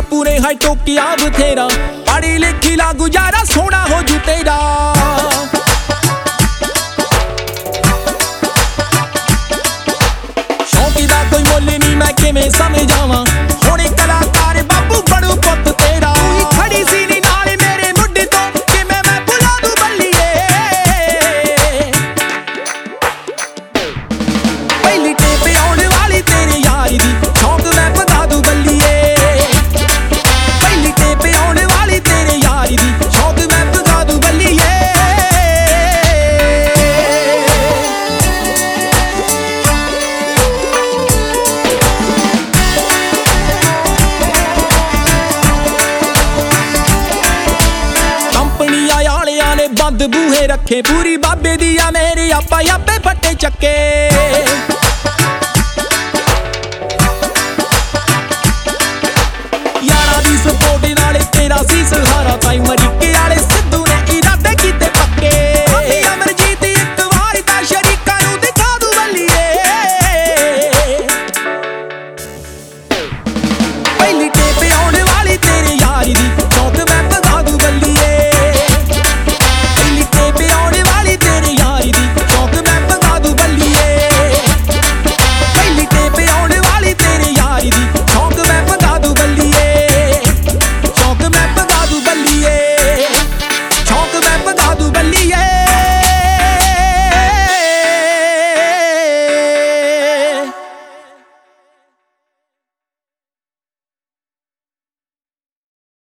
ਬਾਪੂ ਨੇ ਹਾਈ ਟੋਕਿਆ ਬਥੇਰਾ, ਪੜ੍ਹੀ ਲਿਖੀ ਲਾ ਗੁਜ਼ਾਰਾ ਸੋਹਣਾ ਹੋ ਜੂ ਤੇਰਾ। ਸ਼ੌਂਕ ਦਾ ਕੋਈ ਮੁੱਲ ਨਹੀਂ ਮੈਂ ਕਿਵੇਂ ਸਮਝਾਵਾਂ, ਹੁਣ ਕਲਾਕਾਰ ਬਾਪੂ ਬਣੂ ਪੁੱਤ ਤੇਰਾ। ਤੂੰ ਖੜੀ ਸੀ ਨੀ ਨਾਲ ਮੇਰੇ ਮੁੱਢ ਤੋਂ, ਕਿਵੇਂ ਮੈਂ ਭੁਲਾ ਦੂੰ ਬੱਲੀਏ। ਪਹਿਲੀ ਟੇਪ ਆਉਣ ਵਾਲੀ ਤੇਰੇ ਯਾਰ ਦੀ, ਸ਼ੌਂਕ ਮੈਂ ਵਧਾ ਦੂੰ ਬੱਲੀਏ। ਪਹਿਲੀ ਟੇਪ ਆਉਣ ਵਾਲੀ ਤੇਰੇ ਯਾਰ ਦੀ, ਸ਼ੌਂਕ ਮੈਂ ਵਧਾ ਦੂੰ ਬੱਲੀਏ। ਕੰਪਨੀਆਂ ਵਾਲਿਆਂ ਨੇ ਬੰਦ ਬੂਹੇ ਰੱਖੇ, ਪੂਰੀ ਬਾਬੇ ਦੀ ਆ ਮੇਰੇ, ਆਪਾਂ ਆਪੇ ਫੱਟੇ ਚੱਕੇ।